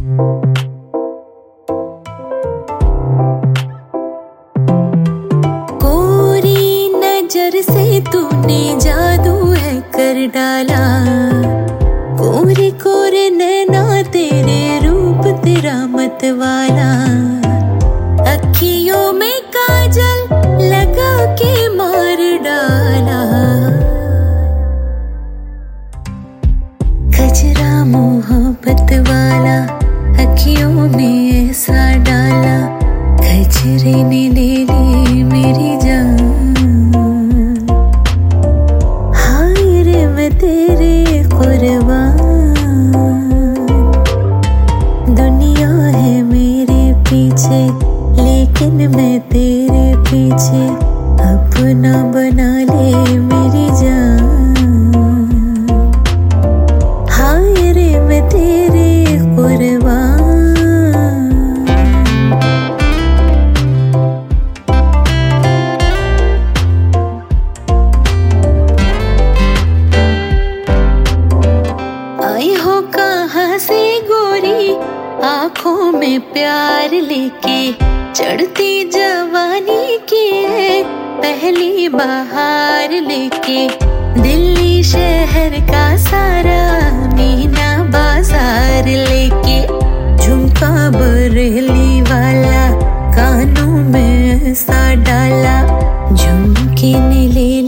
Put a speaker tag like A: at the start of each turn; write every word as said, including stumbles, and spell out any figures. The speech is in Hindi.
A: कोरी नजर से तूने जादू है कर डाला, कोरे कोरे नैना तेरे रूप तेरा मतवाला, अखियों में काजल लगा के मार डाला, गजरा मोहब्बत वाला अखियों में ऐसा डाला, गजरे ने ले ली मेरी जान। हाय रे मैं तेरे कुर्बान, दुनिया है मेरे पीछे लेकिन मैं तेरे पीछे, अपना बना ले मेरी जान। हाय रे मैं तेरे कुर्बान। आई हो कहाँ से गोरी आँखों में प्यार लेके, चढ़ती जवानी की है पहली बहार लेके, दिल्ली शहर का सारा मीना बाजार लेके, झुमका बरेली वाला कानों में ऐसा डाला, झुमके ने ले